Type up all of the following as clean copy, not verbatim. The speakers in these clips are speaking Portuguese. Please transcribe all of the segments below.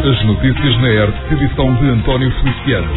As notícias na ERT, edição de António Feliciano.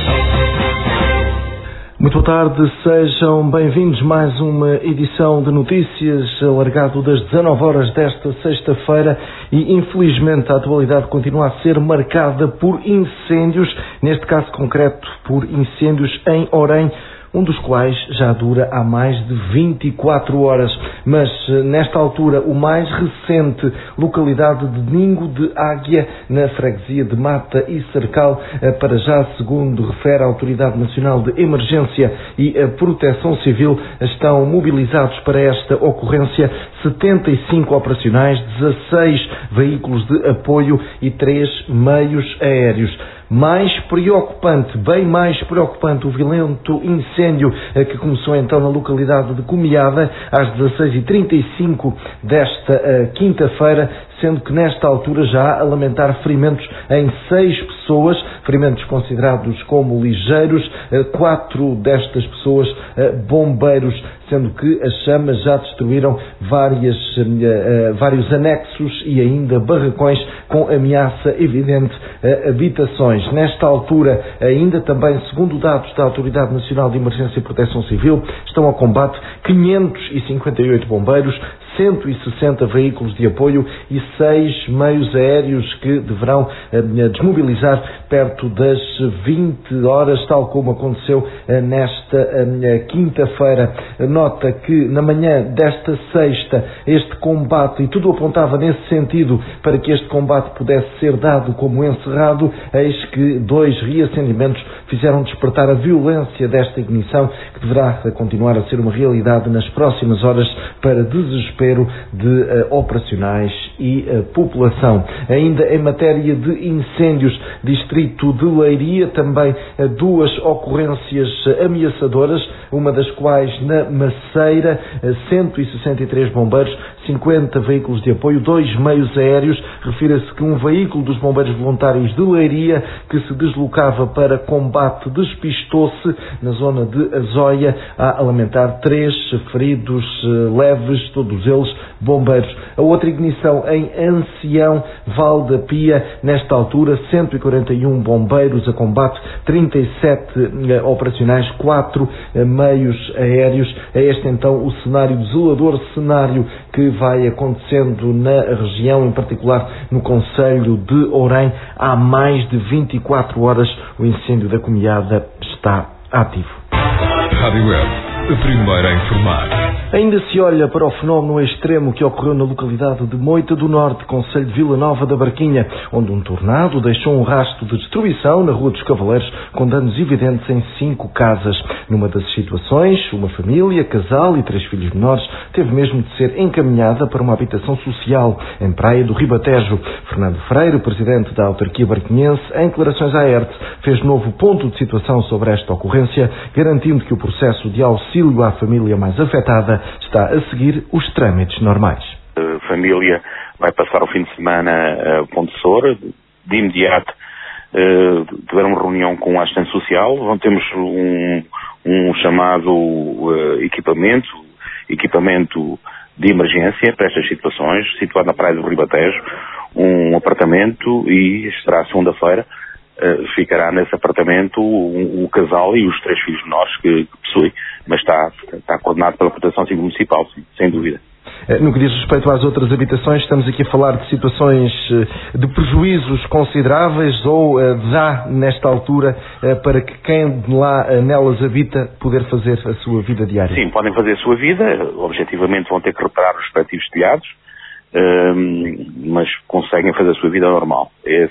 Muito boa tarde, sejam bem-vindos a mais uma edição de notícias, alargado das 19 horas desta sexta-feira, e infelizmente a atualidade continua a ser marcada por incêndios, neste caso concreto por incêndios em Orém, um dos quais já dura há mais de 24 horas. Mas, nesta altura, o mais recente, localidade de Ningo de Águia, na freguesia de Mata e Cercal, para já, segundo refere a Autoridade Nacional de Emergência e Proteção Civil, estão mobilizados para esta ocorrência 75 operacionais, 16 veículos de apoio e 3 meios aéreos. Mais preocupante, bem mais preocupante, o violento incêndio que começou então na localidade de Comiada às 16h35 desta quinta-feira, sendo que nesta altura já há a lamentar ferimentos em 6 pessoas, ferimentos considerados como ligeiros, 4 destas pessoas bombeiros, sendo que as chamas já destruíram vários anexos e ainda barracões com ameaça evidente a habitações. Nesta altura, ainda também, segundo dados da Autoridade Nacional de Emergência e Proteção Civil, estão ao combate 558 bombeiros, 160 veículos de apoio e 6 meios aéreos que deverão desmobilizar perto das 20 horas, tal como aconteceu nesta quinta-feira. Nota que na manhã desta sexta este combate, e tudo apontava nesse sentido para que este combate pudesse ser dado como encerrado, eis que 2 reacendimentos fizeram despertar a violência desta ignição, que deverá continuar a ser uma realidade nas próximas horas para desespero de operacionais e população. Ainda em matéria de incêndios, distrito de Leiria, também 2 ocorrências ameaçadoras, uma das quais na Maceira, 163 bombeiros, 50 veículos de apoio, 2 meios aéreos. Refira-se que um veículo dos bombeiros voluntários de Leiria, que se deslocava para combate, despistou-se na zona de Azóia, a lamentar 3 feridos leves, todos eles bombeiros. A outra ignição em Ancião, Val da Pia, nesta altura 141 bombeiros a combate, 37 operacionais, 4 meios aéreos. É este então o cenário desolador, cenário que vai acontecendo na região, em particular no concelho de Orém. Há mais de 24 horas o incêndio da Comiada está ativo. Rádio Web, a primeira a informar. Ainda se olha para o fenómeno extremo que ocorreu na localidade de Moita do Norte, concelho de Vila Nova da Barquinha, onde um tornado deixou um rastro de destruição na Rua dos Cavaleiros, com danos evidentes em 5 casas. Numa das situações, uma família, casal e 3 filhos menores, teve mesmo de ser encaminhada para uma habitação social em Praia do Ribatejo. Fernando Freire, presidente da autarquia barquinhense, em declarações à ERT, fez novo ponto de situação sobre esta ocorrência, garantindo que o processo de auxílio à família mais afetada está a seguir os trâmites normais. A família vai passar o fim de semana a Ponte Soura. De imediato tiveram uma reunião com a assistente social. Temos um chamado equipamento de emergência para estas situações, situado na Praia do Ribatejo, um apartamento, e estará segunda-feira. Ficará nesse apartamento o casal e os 3 filhos menores que possui, mas está coordenado pela Proteção Civil Municipal, sim, sem dúvida. No que diz respeito às outras habitações, estamos aqui a falar de situações de prejuízos consideráveis, ou já nesta altura para que quem lá nelas habita poder fazer a sua vida diária? Sim, podem fazer a sua vida, objetivamente vão ter que reparar os respectivos telhados, mas conseguem fazer a sua vida normal.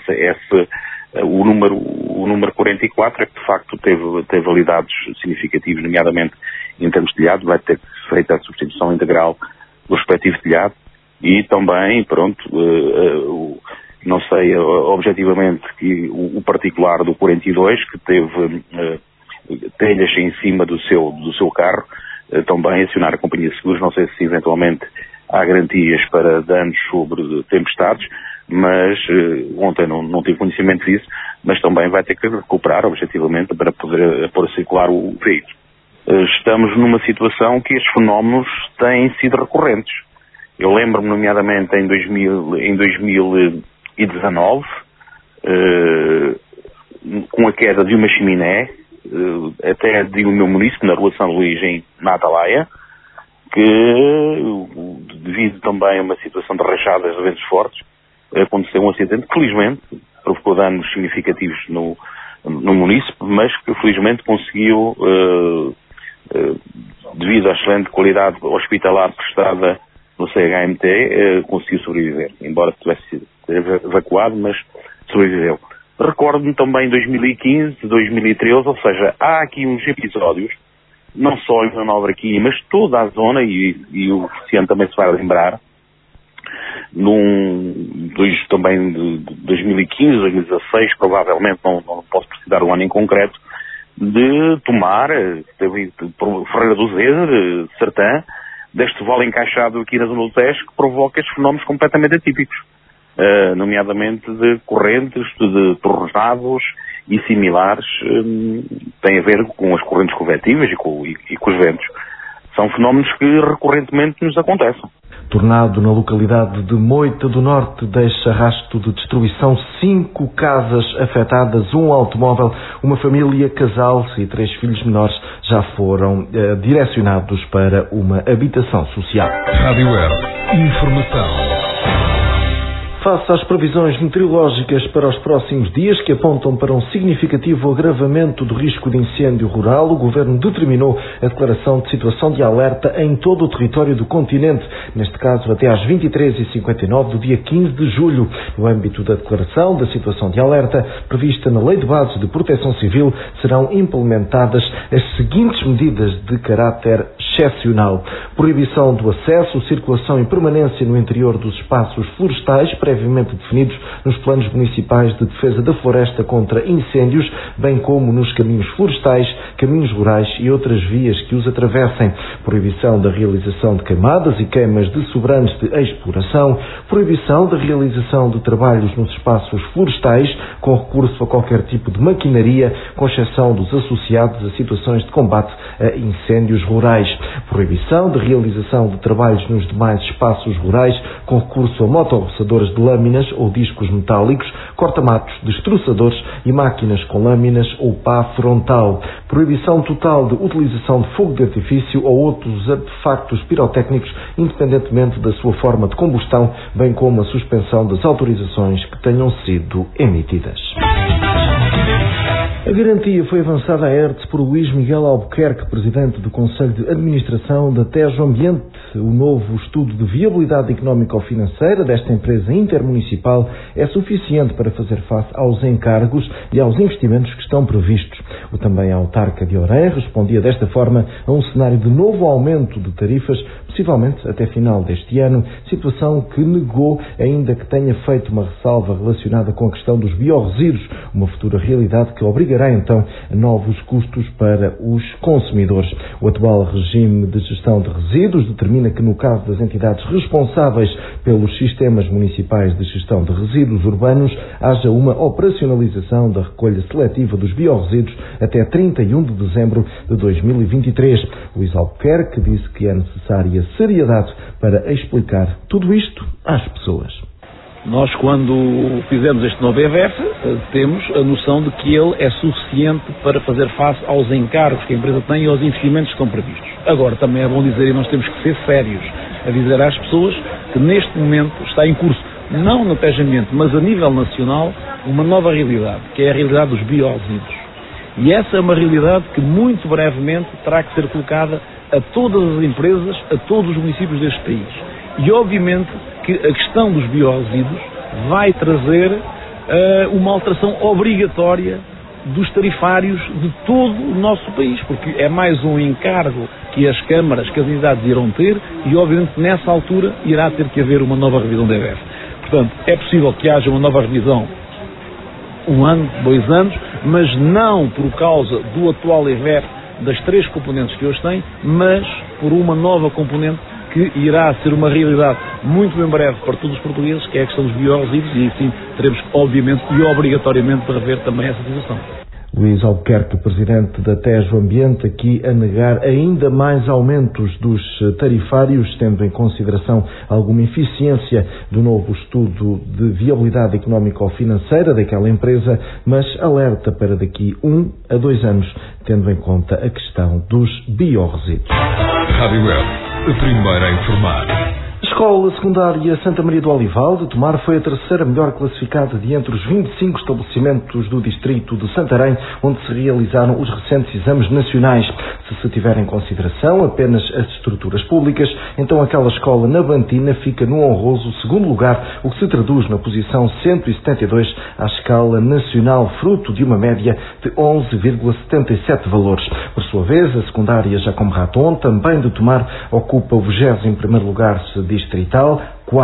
O número 44 é que de facto teve validades significativas, nomeadamente em termos de telhado. Vai ter que ser feita a substituição integral do respectivo telhado, e também, não sei objetivamente, que o particular do 42, que teve telhas em cima do seu carro, também acionar a companhia de seguros. Não sei se eventualmente há garantias para danos sobre tempestades, mas ontem não tive conhecimento disso, mas também vai ter que recuperar objetivamente para poder pôr a circular o veículo. Estamos numa situação que estes fenómenos têm sido recorrentes. Eu lembro-me, nomeadamente, em 2019, com a queda de uma chaminé, até de o meu município, na Rua de São Luís, na Atalaia, que, devido também a uma situação de rachadas de ventos fortes, aconteceu um acidente que, felizmente, provocou danos significativos no município, mas que, felizmente, conseguiu, devido à excelente qualidade hospitalar prestada no CHMT, conseguiu sobreviver, embora tivesse sido evacuado, mas sobreviveu. Recordo-me também 2015, 2013, ou seja, há aqui uns episódios, não só em Manobra-Quinha, mas toda a zona, e o Luciano também se vai lembrar, também de 2015, 2016, provavelmente, não posso precisar um ano em concreto, de tomar, por Ferreira do Zezer, Sertã, deste vale encaixado aqui na zona do Tejo, que provoca estes fenómenos completamente atípicos, nomeadamente de correntes, de tornados e similares, tem a ver com as correntes convectivas e com os ventos. São fenómenos que recorrentemente nos acontecem. Tornado na localidade de Moita do Norte deixa rastro de destruição, 5 casas afetadas, um automóvel, uma família, casal e 3 filhos menores já foram direcionados para uma habitação social. Rádio Web. Informação. Face às previsões meteorológicas para os próximos dias, que apontam para um significativo agravamento do risco de incêndio rural, o Governo determinou a declaração de situação de alerta em todo o território do continente, neste caso até às 23h59 do dia 15 de julho. No âmbito da declaração da situação de alerta, prevista na Lei de Bases de Proteção Civil, serão implementadas as seguintes medidas de caráter excepcional: proibição do acesso, circulação e permanência no interior dos espaços florestais, previamente definidos nos planos municipais de defesa da floresta contra incêndios, bem como nos caminhos florestais, caminhos rurais e outras vias que os atravessem. Proibição da realização de queimadas e queimas de sobrantes de exploração. Proibição da realização de trabalhos nos espaços florestais com recurso a qualquer tipo de maquinaria, com exceção dos associados a situações de combate a incêndios rurais. Proibição de realização de trabalhos nos demais espaços rurais com recurso a motorroçadores de lâminas ou discos metálicos, corta-matos, destroçadores e máquinas com lâminas ou pá frontal. Proibição total de utilização de fogo de artifício ou outros artefactos pirotécnicos, independentemente da sua forma de combustão, bem como a suspensão das autorizações que tenham sido emitidas. A garantia foi avançada à ERTE por Luís Miguel Albuquerque, presidente do Conselho de Administração da Tejo Ambiente. O novo estudo de viabilidade económico-financeira desta empresa intermunicipal é suficiente para fazer face aos encargos e aos investimentos que estão previstos. O também autarca de Orem respondia desta forma a um cenário de novo aumento de tarifas, possivelmente até final deste ano, situação que negou, ainda que tenha feito uma ressalva relacionada com a questão dos biorresíduos, uma futura realidade que obrigará então a novos custos para os consumidores. O atual regime de gestão de resíduos determina que, no caso das entidades responsáveis pelos sistemas municipais de gestão de resíduos urbanos, haja uma operacionalização da recolha seletiva dos biorresíduos até 31 de dezembro de 2023. Luís Albuquerque disse que é necessária seriedade para explicar tudo isto às pessoas. Nós, quando fizemos este novo EVF, temos a noção de que ele é suficiente para fazer face aos encargos que a empresa tem e aos investimentos que estão previstos. Agora, também é bom dizer, e nós temos que ser sérios, a dizer às pessoas que neste momento está em curso, não no Tejo Ambiente, mas a nível nacional, uma nova realidade, que é a realidade dos biorresíduos. E essa é uma realidade que muito brevemente terá que ser colocada a todas as empresas, a todos os municípios deste país. E obviamente que a questão dos biorresíduos vai trazer uma alteração obrigatória dos tarifários de todo o nosso país, porque é mais um encargo que as câmaras, que as entidades irão ter e obviamente nessa altura irá ter que haver uma nova revisão da EVF. Portanto, é possível que haja uma nova revisão 1 ano, 2 anos, mas não por causa do atual EVF das 3 componentes que hoje tem, mas por uma nova componente que irá ser uma realidade muito em breve para todos os portugueses, que é a questão dos biorresíduos, e sim teremos obviamente e obrigatoriamente de rever também essa situação. Luís Albuquerque, presidente da Tejo Ambiente, aqui a negar ainda mais aumentos dos tarifários, tendo em consideração alguma eficiência do novo estudo de viabilidade económico-financeira daquela empresa, mas alerta para daqui 1 a 2 anos, tendo em conta a questão dos biorresíduos. Rádio Web, a primeira a informar. A Escola Secundária Santa Maria do Olival de Tomar foi a terceira melhor classificada de entre os 25 estabelecimentos do distrito de Santarém, onde se realizaram os recentes exames nacionais. Se se tiver em consideração apenas as estruturas públicas, então aquela escola na Bantina fica no honroso segundo lugar, o que se traduz na posição 172 à escala nacional, fruto de uma média de 11,77 valores. Por sua vez, a secundária Jacome Raton, também de Tomar, ocupa o 21º lugar distrital,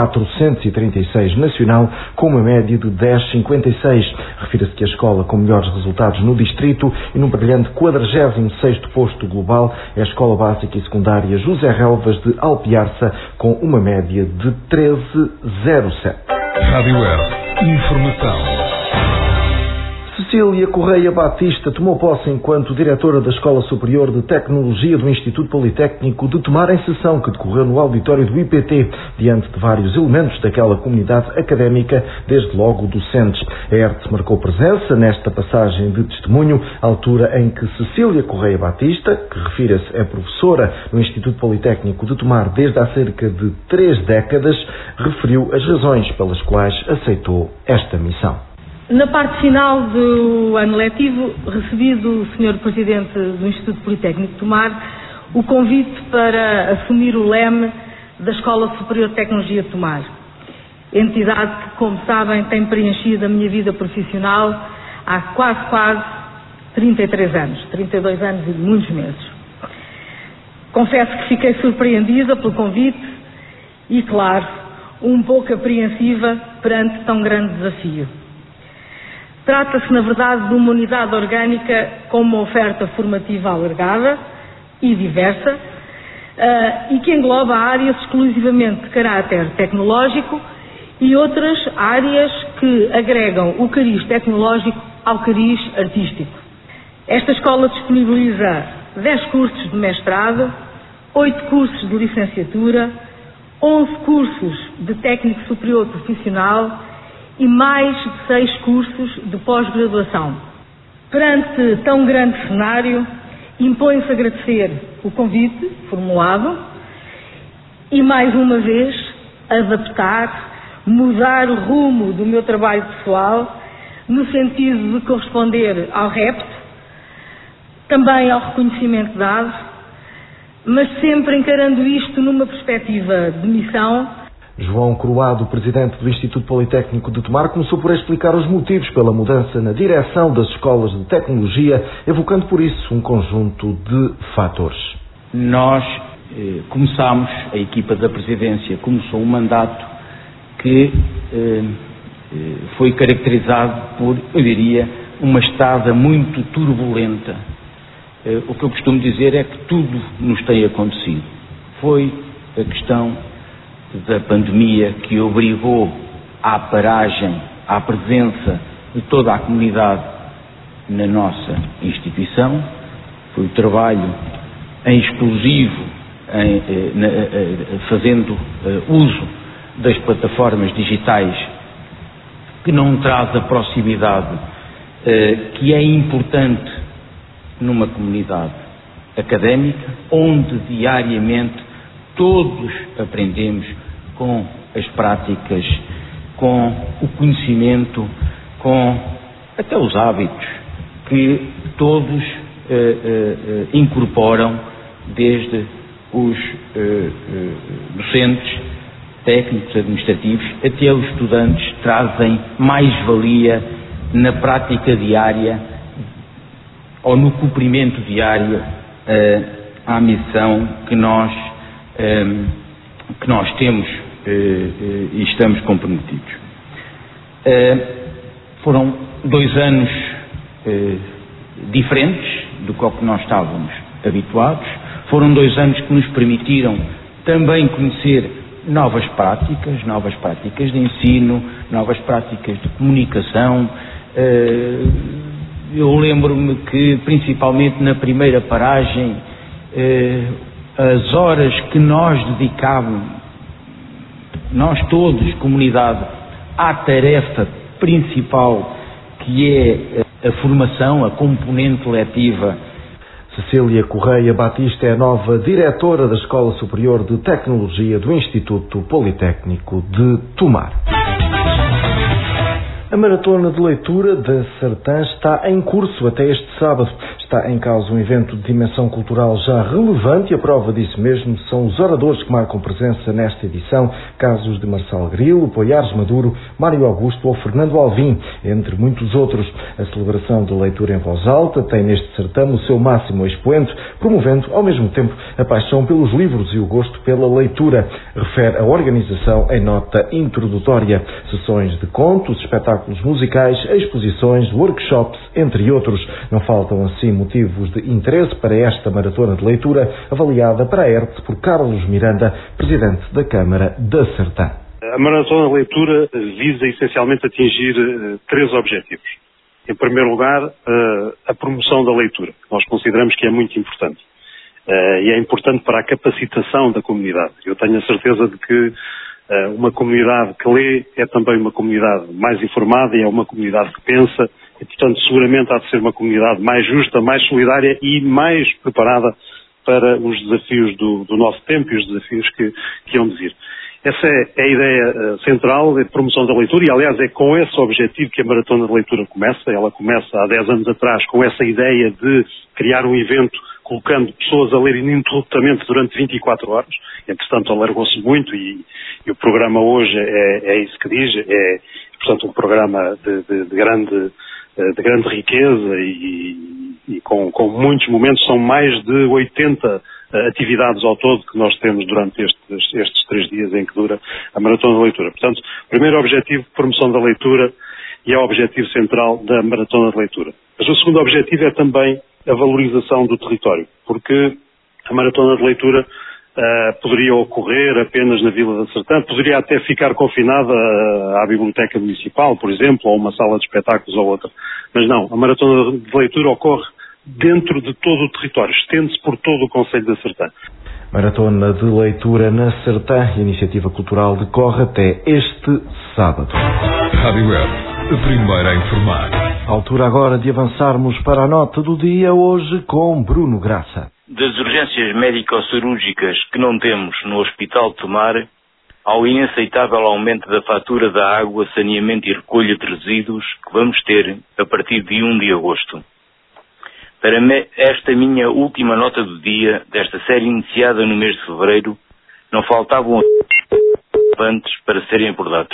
436 nacional, com uma média de 10,56. Refira-se que a escola com melhores resultados no distrito e num brilhante 46º posto global é a Escola Básica e Secundária José Relvas de Alpiarça, com uma média de 13,07. Rádio Web, informação. Cecília Correia Batista tomou posse enquanto diretora da Escola Superior de Tecnologia do Instituto Politécnico de Tomar, em sessão que decorreu no auditório do IPT, diante de vários elementos daquela comunidade académica, desde logo docentes. A ERTE marcou presença nesta passagem de testemunho, altura em que Cecília Correia Batista, que refira-se é professora no Instituto Politécnico de Tomar desde há cerca de 3 décadas, referiu as razões pelas quais aceitou esta missão. Na parte final do ano letivo, recebi do Sr. Presidente do Instituto Politécnico de Tomar o convite para assumir o leme da Escola Superior de Tecnologia de Tomar, entidade que, como sabem, tem preenchido a minha vida profissional há quase 33 anos, 32 anos e muitos meses. Confesso que fiquei surpreendida pelo convite e, claro, um pouco apreensiva perante tão grande desafio. Trata-se, na verdade, de uma unidade orgânica com uma oferta formativa alargada e diversa e que engloba áreas exclusivamente de caráter tecnológico e outras áreas que agregam o cariz tecnológico ao cariz artístico. Esta escola disponibiliza 10 cursos de mestrado, 8 cursos de licenciatura, 11 cursos de técnico superior profissional e mais de 6 cursos de pós-graduação. Perante tão grande cenário, impõe-se agradecer o convite formulado e, mais uma vez, adaptar, mudar o rumo do meu trabalho pessoal no sentido de corresponder ao repto, também ao reconhecimento dado, mas sempre encarando isto numa perspectiva de missão. João Croado, presidente do Instituto Politécnico de Tomar, começou por explicar os motivos pela mudança na direção das escolas de tecnologia, evocando por isso um conjunto de fatores. Nós começámos, a equipa da presidência começou um mandato que foi caracterizado por, eu diria, uma estrada muito turbulenta. O que eu costumo dizer é que tudo nos tem acontecido. Foi a questão da pandemia que obrigou à paragem, à presença de toda a comunidade na nossa instituição. Foi o trabalho em exclusivo, fazendo uso das plataformas digitais, que não traz a proximidade que é importante numa comunidade académica, onde diariamente todos aprendemos com as práticas, com o conhecimento, com até os hábitos que todos incorporam, desde os docentes, técnicos, administrativos, até os estudantes, trazem mais-valia na prática diária ou no cumprimento diário à missão que nós temos e estamos comprometidos. Foram 2 anos diferentes do que nós estávamos habituados. Foram 2 anos que nos permitiram também conhecer novas práticas de ensino, novas práticas de comunicação, Eu lembro-me que, principalmente na primeira paragem, as horas que nós dedicávamos, nós todos, comunidade, à tarefa principal, que é a formação, a componente letiva. Cecília Correia Batista é a nova diretora da Escola Superior de Tecnologia do Instituto Politécnico de Tomar. A Maratona de Leitura da Sertã está em curso até este sábado. Está em causa um evento de dimensão cultural já relevante e a prova disso mesmo são os oradores que marcam presença nesta edição, casos de Marçal Grilo, Poiares Maduro, Mário Augusto ou Fernando Alvim, entre muitos outros. A celebração da leitura em voz alta tem neste certame o seu máximo expoente, promovendo ao mesmo tempo a paixão pelos livros e o gosto pela leitura, refere a organização em nota introdutória. Sessões de contos, espetáculos musicais, exposições, workshops, entre outros. Não faltam assim motivos de interesse para esta maratona de leitura, avaliada para a ERTE por Carlos Miranda, presidente da Câmara da Sertã. A maratona de leitura visa essencialmente atingir 3 objetivos. Em primeiro lugar, a promoção da leitura. Nós consideramos que é muito importante. E é importante para a capacitação da comunidade. Eu tenho a certeza de que uma comunidade que lê é também uma comunidade mais informada e é uma comunidade que pensa e, portanto, seguramente há de ser uma comunidade mais justa, mais solidária e mais preparada para os desafios do nosso tempo e os desafios que hão de vir. Essa é a ideia central da promoção da leitura e, aliás, é com esse objetivo que a Maratona de Leitura começa. Ela começa há 10 anos atrás com essa ideia de criar um evento colocando pessoas a ler ininterruptamente durante 24 horas. Entretanto, alargou-se muito e o programa hoje é isso que diz. É, portanto, um programa de grande riqueza e com muitos momentos. São mais de 80 atividades ao todo que nós temos durante estes 3 dias em que dura a Maratona da Leitura. Portanto, primeiro objetivo, promoção da leitura, e é o objetivo central da Maratona de Leitura. Mas o segundo objetivo é também a valorização do território, porque a Maratona de Leitura poderia ocorrer apenas na Vila da Sertã, poderia até ficar confinada à Biblioteca Municipal, por exemplo, ou uma sala de espetáculos ou outra. Mas não, a Maratona de Leitura ocorre dentro de todo o território, estende-se por todo o Concelho da Sertã. Maratona de Leitura na Sertã, iniciativa cultural, decorre até este sábado. Rádio Web, a primeira a informar. Altura agora de avançarmos para a nota do dia, hoje com Bruno Graça. Das urgências médico-cirúrgicas que não temos no Hospital de Tomar, ao inaceitável aumento da fatura da água, saneamento e recolha de resíduos que vamos ter a partir de 1 de agosto. Para esta minha última nota do dia, desta série iniciada no mês de fevereiro, não faltavam relevantes para serem abordados.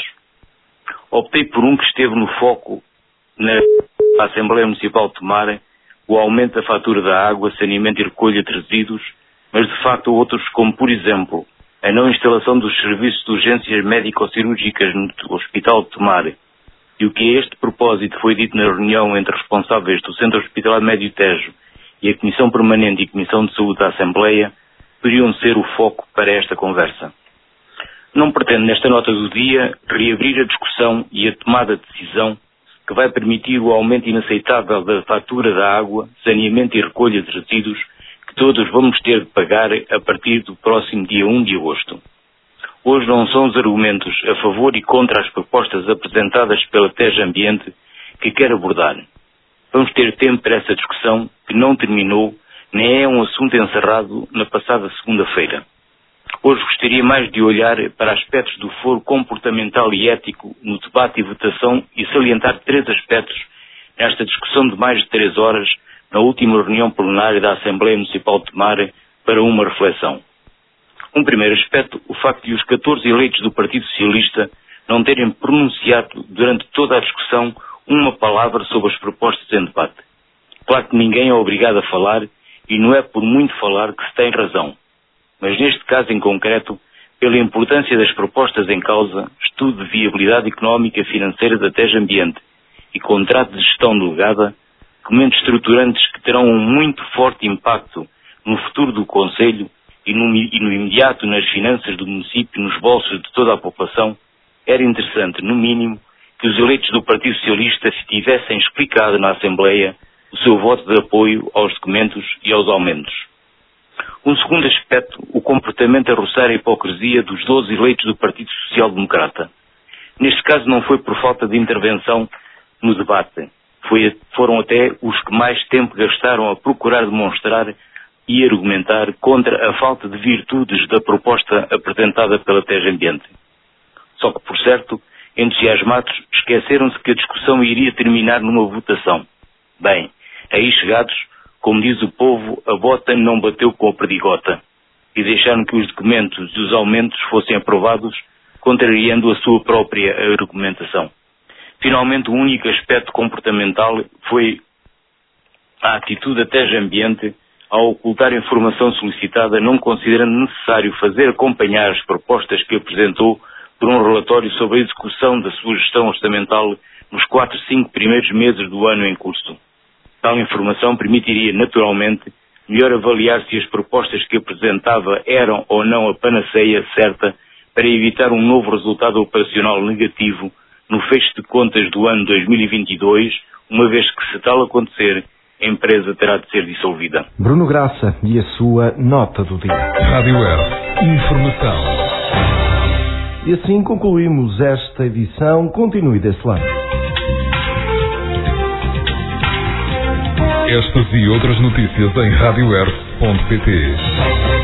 Optei por um que esteve no foco na Assembleia Municipal de Tomar, o aumento da fatura da água, saneamento e recolha de resíduos, mas de facto outros, como por exemplo, a não instalação dos serviços de urgências médico-cirúrgicas no Hospital de Tomar. E o que a este propósito foi dito na reunião entre responsáveis do Centro Hospitalar Médio Tejo e a Comissão Permanente e Comissão de Saúde da Assembleia, poderiam ser o foco para esta conversa. Não pretendo, nesta nota do dia, reabrir a discussão e a tomada de decisão que vai permitir o aumento inaceitável da fatura da água, saneamento e recolha de resíduos que todos vamos ter de pagar a partir do próximo dia 1 de agosto. Hoje não são os argumentos a favor e contra as propostas apresentadas pela Tejo Ambiente que quero abordar. Vamos ter tempo para essa discussão que não terminou, nem é um assunto encerrado na passada segunda-feira. Hoje gostaria mais de olhar para aspectos do foro comportamental e ético no debate e votação e salientar 3 aspectos nesta discussão de mais de 3 horas na última reunião plenária da Assembleia Municipal de Tomar para uma reflexão. Um primeiro aspecto, o facto de os 14 eleitos do Partido Socialista não terem pronunciado durante toda a discussão uma palavra sobre as propostas em debate. Claro que ninguém é obrigado a falar e não é por muito falar que se tem razão. Mas neste caso em concreto, pela importância das propostas em causa, estudo de viabilidade económica e financeira da Tejo Ambiente e contrato de gestão delegada, documentos estruturantes que terão um muito forte impacto no futuro do Concelho e no imediato nas finanças do município, nos bolsos de toda a população, era interessante, no mínimo, que os eleitos do Partido Socialista tivessem explicado na Assembleia o seu voto de apoio aos documentos e aos aumentos. Um segundo aspecto, o comportamento a roçar a hipocrisia dos 12 eleitos do Partido Social Democrata. Neste caso não foi por falta de intervenção no debate. Foram até os que mais tempo gastaram a procurar demonstrar e argumentar contra a falta de virtudes da proposta apresentada pela TEJ Ambiente. Só que, por certo, entusiasmados, esqueceram-se que a discussão iria terminar numa votação. Bem, aí chegados, como diz o povo, a bota não bateu com a perdigota e deixaram que os documentos e os aumentos fossem aprovados, contrariando a sua própria argumentação. Finalmente, o único aspecto comportamental foi a atitude da TEJ Ambiente ao ocultar a informação solicitada, não considerando necessário fazer acompanhar as propostas que apresentou por um relatório sobre a execução da sua gestão orçamental nos 4-5 primeiros meses do ano em curso. Tal informação permitiria, naturalmente, melhor avaliar se as propostas que apresentava eram ou não a panaceia certa para evitar um novo resultado operacional negativo no fecho de contas do ano 2022, uma vez que, se tal acontecer, a empresa terá de ser dissolvida. Bruno Graça e a sua nota do dia. Rádio Earth. Informação. E assim concluímos esta edição. Continue desse lado. Estas e outras notícias em radioearth.pt.